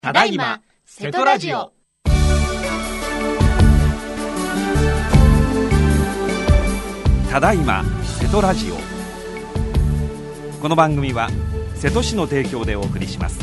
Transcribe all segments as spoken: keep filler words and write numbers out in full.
ただいま瀬戸ラジオ。 ただいま瀬戸ラジオ。この番組は瀬戸市の提供でお送りします。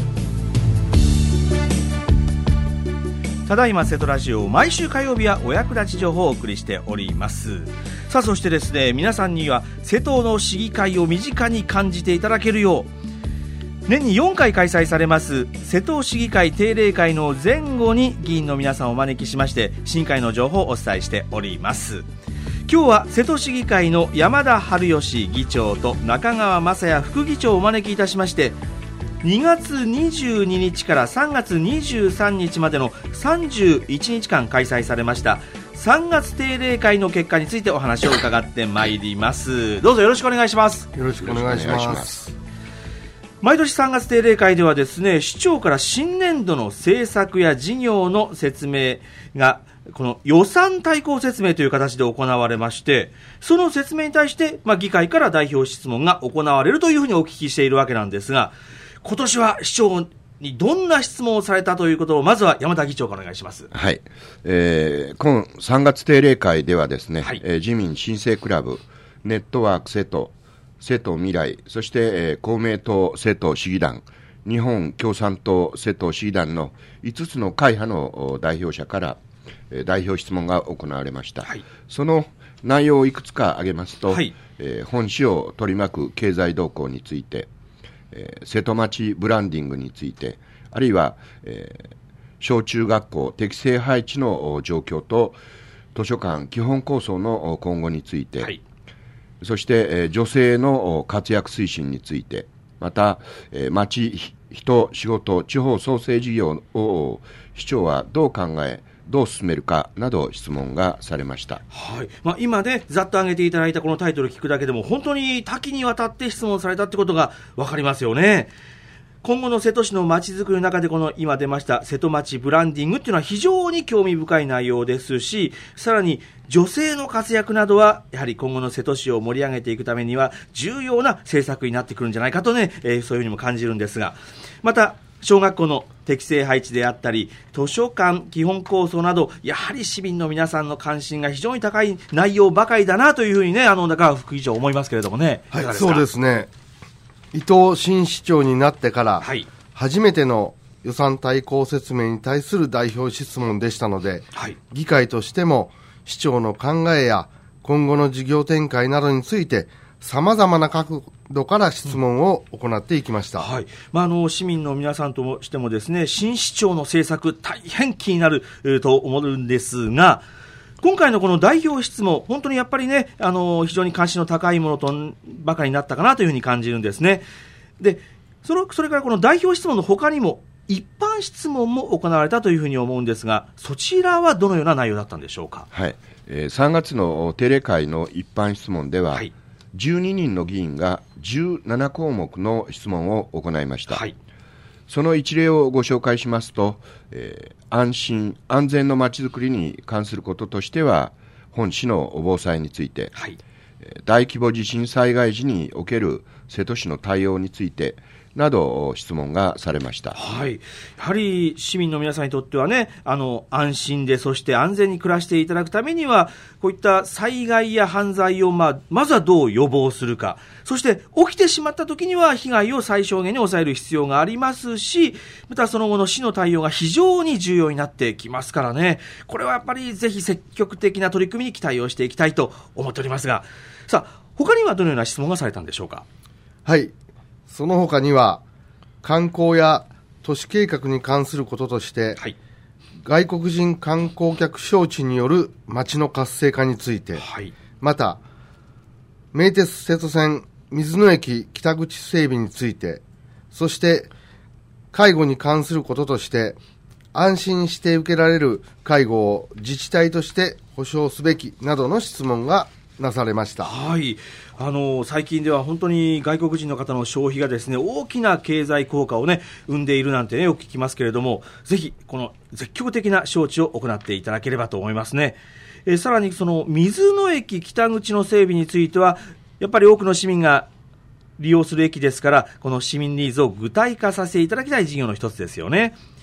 ただいま瀬戸ラジオ、毎週火曜日はお役立ち情報をお送りしております。さあ、そしてですね、皆さんには瀬戸の市議会を身近に感じていただけるよう、年によんかい開催されます瀬戸市議会定例会の前後に議員の皆さんをお招きしまして、市議会の情報をお伝えしております。今日は瀬戸市議会の山田春吉議長と中川雅也副議長をお招きいたしまして、にがつにじゅうににちからさんがつにじゅうさんにちまでのさんじゅういちにちかん開催されましたさんがつ定例会の結果についてお話を伺ってまいります。どうぞよろしくお願いします。 よろしくお願いします。 毎年さんがつ定例会ではですね、市長から新年度の政策や事業の説明がこの予算大綱説明という形で行われまして、その説明に対して、まあ、議会から代表質問が行われるというふうにお聞きしているわけなんですが、今年は市長にどんな質問をされたということを、まずは山田議長からお願いします。 はい、えー、今さんがつ定例会ではですね、はい、えー、自民新生クラブ、ネットワーク瀬戸、瀬戸未来、そして、えー、公明党瀬戸市議団、日本共産党瀬戸市議団のいつつの会派の代表者から代表質問が行われました。はい、その内容をいくつか挙げますと、はい、えー、本市を取り巻く経済動向について、えー、瀬戸町ブランディングについて、あるいは、えー、小中学校適正配置の状況と図書館基本構想の今後について、はい、そして、えー、女性の活躍推進について、また、えー、町、人、仕事、地方創生事業を市長はどう考え、どう進めるかなど質問がされました。 はい、まあ、今ね、ざっと挙げていただいたこのタイトルを聞くだけでも本当に多岐にわたって質問されたってことが分かりますよね。今後の瀬戸市の町づくりの中で、この今出ました瀬戸町ブランディングっていうのは非常に興味深い内容ですし、さらに女性の活躍などはやはり今後の瀬戸市を盛り上げていくためには重要な政策になってくるんじゃないかとね、えー、そういうふうにも感じるんですが、また小学校の適正配置であったり図書館基本構想など、やはり市民の皆さんの関心が非常に高い内容ばかりだなというふうにね、あの中川副議長思いますけれどもね。 はい、そうですね、伊藤新市長になってから初めての予算大綱説明に対する代表質問でしたので、はい、議会としても市長の考えや今後の事業展開などについてさまざまな角度から質問を行っていきました。 うん、はい、まあ、あの市民の皆さんとしてもですね、新市長の政策大変気になる、えー、と思うんですが、今回のこの代表質問、本当にやっぱりね、あの非常に関心の高いものとばかりになったかなというふうに感じるんですね。で、それ、それからこの代表質問の他にも一般質問も行われたというふうに思うんですが、そちらはどのような内容だったんでしょうか。 はい、えー、さんがつの定例会の一般質問では、はい、じゅうににんの議員がじゅうななこうもくの質問を行いました。はい、その一例をご紹介しますと、えー、安心安全のまちづくりに関することとしては、本市の防災について、はい、大規模地震災害時における瀬戸市の対応についてなど質問がされました。 はい、やはり市民の皆さんにとってはね、あの安心でそして安全に暮らしていただくためには、こういった災害や犯罪を、まあ、まずはどう予防するか、そして起きてしまった時には被害を最小限に抑える必要がありますし、またその後の市の対応が非常に重要になってきますからね、これはやっぱりぜひ積極的な取り組みに期待をしていきたいと思っておりますが、さあ他にはどのような質問がされたんでしょうか。 はい、その他には観光や都市計画に関することとして、はい、外国人観光客招致による街の活性化について、はい、また名鉄瀬戸線水野駅北口整備について、そして介護に関することとして安心して受けられる介護を自治体として保障すべきなどの質問がなされました。 はい、あの最近では本当に外国人の方の消費がですね、大きな経済効果をね生んでいるなんてね、よく聞きますけれども、ぜひこの積極的な招致を行っていただければと思いますね。えー、さらにその水野駅北口の整備については、やっぱり多くの市民が利用する駅ですから、この市民ニーズを具体化させていただきたい事業の一つですよね。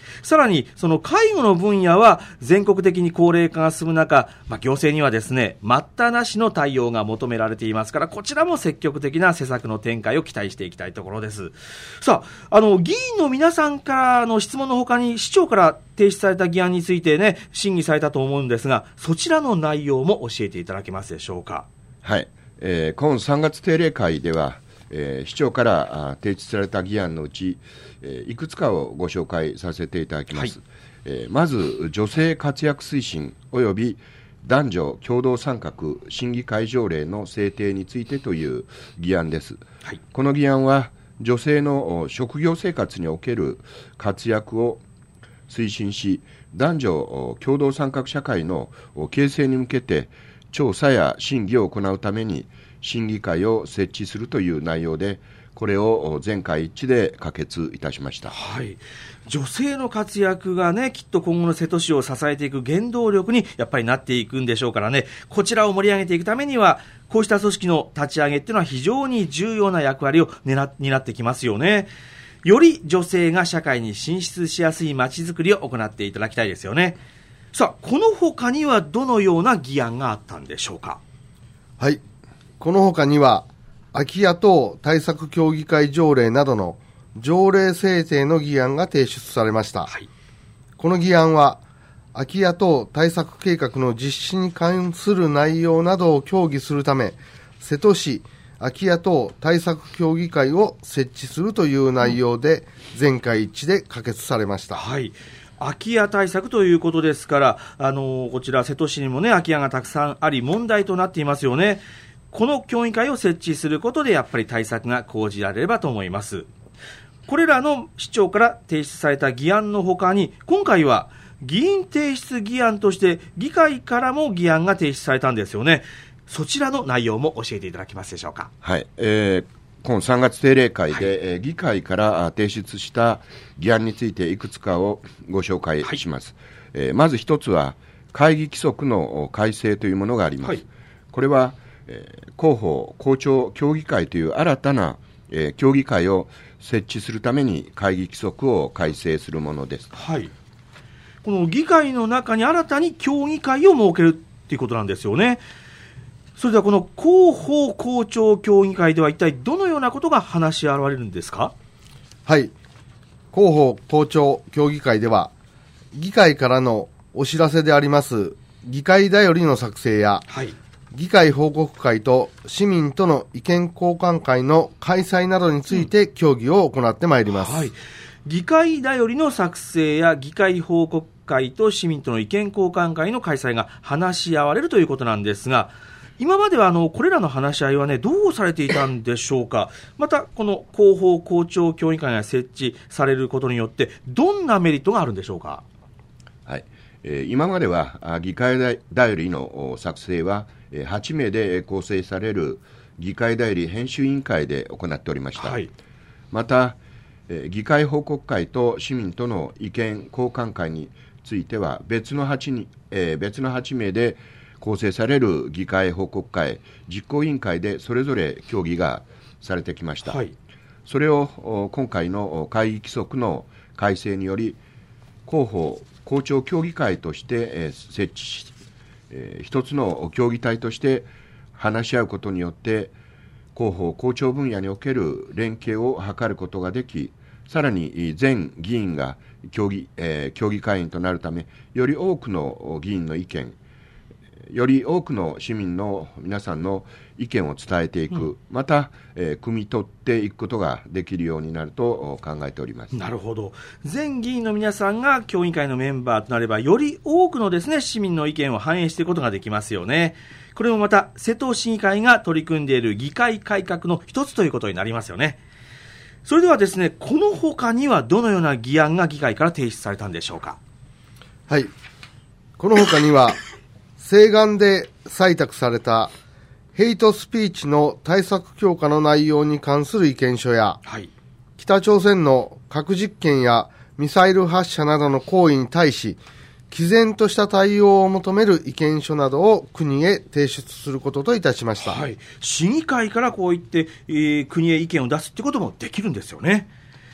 さらにその介護の分野は全国的に高齢化が進む中、まあ、行政にはですね待ったなしの対応が求められていますから、こちらも積極的な施策の展開を期待していきたいところです。さあ、あの議員の皆さんからの質問のほかに市長から提出された議案についてね審議されたと思うんですが、そちらの内容も教えていただけますでしょうか。 はい、えー、今さんがつ定例会では、えー、市長から提出された議案のうち、えー、いくつかをご紹介させていただきます。はい、えー、まず女性活躍推進および男女共同参画審議会条例の制定についてという議案です。はい、この議案は女性の職業生活における活躍を推進し、男女共同参画社会の形成に向けて調査や審議を行うために審議会を設置するという内容で、これを全会一致で可決いたしました。 はい、女性の活躍がねきっと今後の瀬戸市を支えていく原動力にやっぱりなっていくんでしょうからね、こちらを盛り上げていくためにはこうした組織の立ち上げっていうのは非常に重要な役割を担ってきますよね。より女性が社会に進出しやすいまちづくりを行っていただきたいですよね。さあ、この他にはどのような議案があったんでしょうか。 はい、この他には空き家等対策協議会条例などの条例制定の議案が提出されました。はい、この議案は空き家等対策計画の実施に関する内容などを協議するため、瀬戸市空き家等対策協議会を設置するという内容で全会一致で可決されました。 はい、空き家対策ということですから、あのこちら瀬戸市にもね空き家がたくさんあり問題となっていますよね。この協議会を設置することでやっぱり対策が講じられればと思います。これらの市長から提出された議案のほかに、今回は議員提出議案として議会からも議案が提出されたんですよね。そちらの内容も教えていただけますでしょうか。 はい、えー、今さんがつ定例会で、はい、えー、議会から提出した議案についていくつかをご紹介します。はい、えー、まず一つは会議規則の改正というものがあります。はい、これは、えー、広報校長協議会という新たな、えー、協議会を設置するために会議規則を改正するものです。 はい、この議会の中に新たに協議会を設けるということなんですよね。それではこの広報校長協議会では一体どのようなことが話し合われるんですか。 はい、広報校長協議会では議会からのお知らせであります議会だよりの作成や、はい、議会報告会と市民との意見交換会の開催などについて協議を行ってまいります。うん、はい、 議会だよりの作成や議会報告会と市民との意見交換会の開催が話し合われるということなんですが、今まではあのこれらの話し合いはねどうされていたんでしょうか。またこの広報校長協議会が設置されることによってどんなメリットがあるんでしょうか。 はい、えー、今までは議会だよりの作成ははちめいで構成される議会だより編集委員会で行っておりました。はい、また、えー、議会報告会と市民との意見交換会については別の 8, に、えー、別のはちめいで構成される議会報告会、実行委員会でそれぞれ協議がされてきました。はい、それを今回の会議規則の改正により広報校長協議会として設置し、一つの協議体として話し合うことによって広報校長分野における連携を図ることができ、さらに全議員が協議、えー、協議会員となるため、より多くの議員の意見、より多くの市民の皆さんの意見を伝えていく、うん、また、えー、汲み取っていくことができるようになると考えております。 なるほど。全議員の皆さんが協議会のメンバーとなれば、より多くのですね、市民の意見を反映していくことができますよね。これもまた瀬戸市議会が取り組んでいる議会改革の一つということになりますよね。それではですね、この他にはどのような議案が議会から提出されたんでしょうか。 はい、この他には請願で採択されたヘイトスピーチの対策強化の内容に関する意見書や、はい、北朝鮮の核実験やミサイル発射などの行為に対し毅然とした対応を求める意見書などを国へ提出することといたしました。 はい、市議会からこういって、えー、国へ意見を出すということもできるんですよね。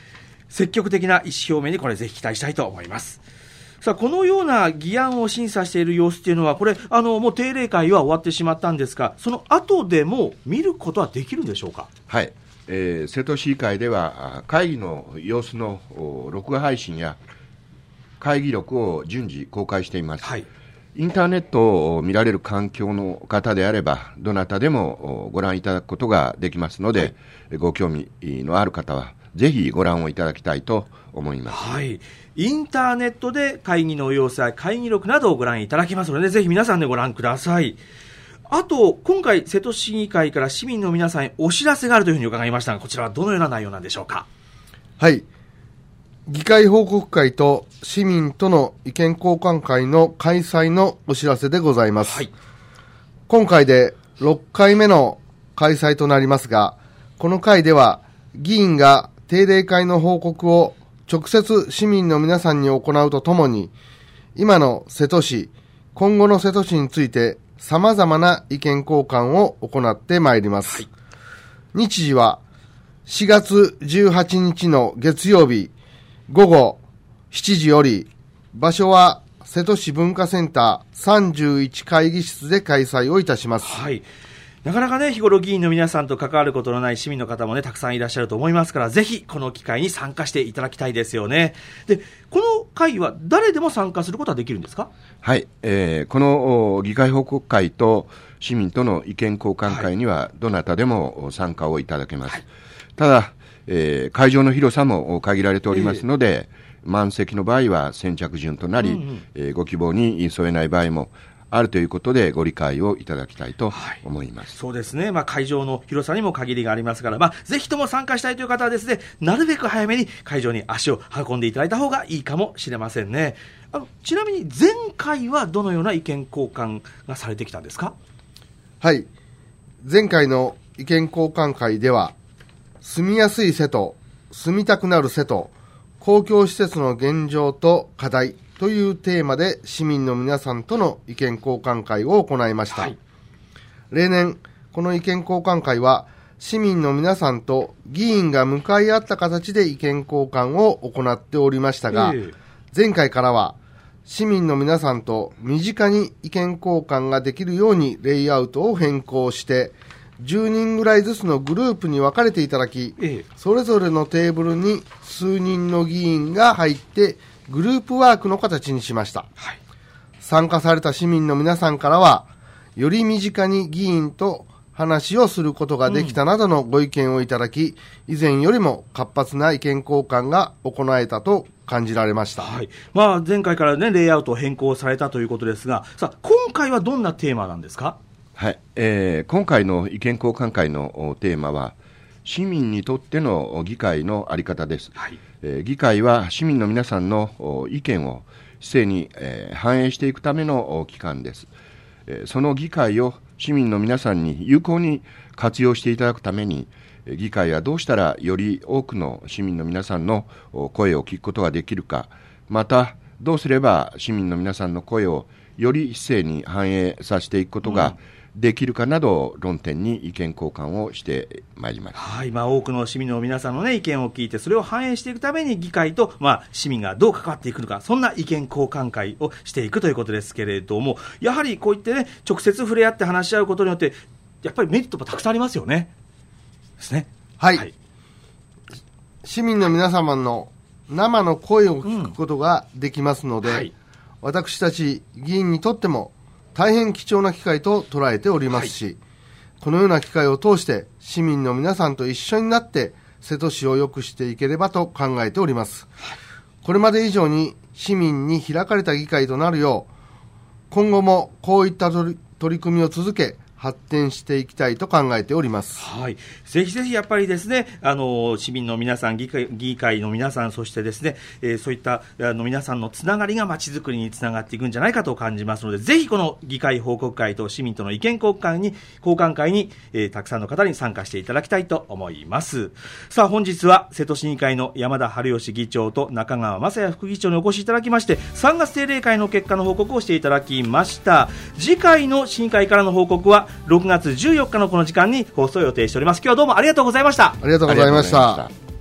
積極的な意思表明にこれぜひ期待したいと思います。さあ、このような議案を審査している様子というのは、これあのもう定例会は終わってしまったんですが、その後でも見ることはできるんでしょうか。 はい、えー、瀬戸市議会では会議の様子の録画配信や会議録を順次公開しています。はい、インターネットを見られる環境の方であればどなたでもご覧いただくことができますので、はい、ご興味のある方はぜひご覧をいただきたいと思います。 はい、インターネットで会議の様子や会議録などをご覧いただけますので、ぜひ皆さんでご覧ください。あと、今回瀬戸市議会から市民の皆さんへお知らせがあるというふうに伺いましたが、こちらはどのような内容なんでしょうか。 はい、議会報告会と市民との意見交換会の開催のお知らせでございます。はい、今回でろっかいめの開催となりますが、この会では議員が定例会の報告を直接市民の皆さんに行うとともに、今の瀬戸市、今後の瀬戸市について様々な意見交換を行ってまいります。はい、日時はしがつじゅうはちにちの月曜日ごごしちじより、場所は瀬戸市文化センターさんじゅういち会議室で開催をいたします。 はい、なかなかね、日頃議員の皆さんと関わることのない市民の方もね、たくさんいらっしゃると思いますから、ぜひこの機会に参加していただきたいですよね。で、この会は誰でも参加することはできるんですか。 はい、えー、この議会報告会と市民との意見交換会にはどなたでも参加をいただけます。はい、ただ、えー、会場の広さも限られておりますので、えー、満席の場合は先着順となり、うんうん、えー、ご希望に添えない場合もあるということでご理解をいただきたいと思います。はい、 そうですね、まあ、会場の広さにも限りがありますから、まあ、ぜひとも参加したいという方はですね、なるべく早めに会場に足を運んでいただいた方がいいかもしれませんね。あのちなみに前回はどのような意見交換がされてきたんですか。 はい、前回の意見交換会では、住みやすい瀬戸、住みたくなる瀬戸、公共施設の現状と課題というテーマで市民の皆さんとの意見交換会を行いました。はい、例年この意見交換会は市民の皆さんと議員が向かい合った形で意見交換を行っておりましたが、えー、前回からは市民の皆さんと身近に意見交換ができるようにレイアウトを変更して、じゅうにんぐらいずつのグループに分かれていただき、ええ、それぞれのテーブルに数人の議員が入ってグループワークの形にしました。はい、参加された市民の皆さんからは、より身近に議員と話をすることができたなどのご意見をいただき、うん、以前よりも活発な意見交換が行えたと感じられました。 はい、まあ、前回からね、レイアウトを変更されたということですが、さあ今回はどんなテーマなんですか。 はい、えー、今回の意見交換会のテーマは市民にとっての議会の在り方です。はい、えー、議会は市民の皆さんの意見を市政に、えー、反映していくための機関です。えー、その議会を市民の皆さんに有効に活用していただくために、議会はどうしたらより多くの市民の皆さんの声を聞くことができるか、またどうすれば市民の皆さんの声をより市政に反映させていくことが、うんできるかなど論点に意見交換をしてまいります。 はい、まあ、多くの市民の皆さんの、ね、意見を聞いてそれを反映していくために議会と、まあ、市民がどう関わっていくのか、そんな意見交換会をしていくということですけれども、やはりこういって、ね、直接触れ合って話し合うことによってやっぱりメリットもたくさんありますよね。ですね。 はい、はい、市民の皆様の生の声を聞くことができますので、うんはい、私たち議員にとっても大変貴重な機会と捉えておりますし、はい、このような機会を通して市民の皆さんと一緒になって瀬戸市を良くしていければと考えております。はい、これまで以上に市民に開かれた議会となるよう、今後もこういった取り、取り組みを続け発展していきたいと考えております。 はい、ぜひぜひやっぱりですね、あの市民の皆さん、議会、議会の皆さん、そしてですね、えー、そういったあの皆さんのつながりがまちづくりにつながっていくんじゃないかと感じますので、ぜひこの議会報告会と市民との意見交換に交換会に、えー、たくさんの方に参加していただきたいと思います。さあ本日は瀬戸市議会の山田春義議長と中川雅也副議長にお越しいただきまして、さんがつ定例会の結果の報告をしていただきました。次回の市議会からの報告はろくがつじゅうよっかのこの時間に放送を予定しております。今日はどうもありがとうございました。 ありがとうございました。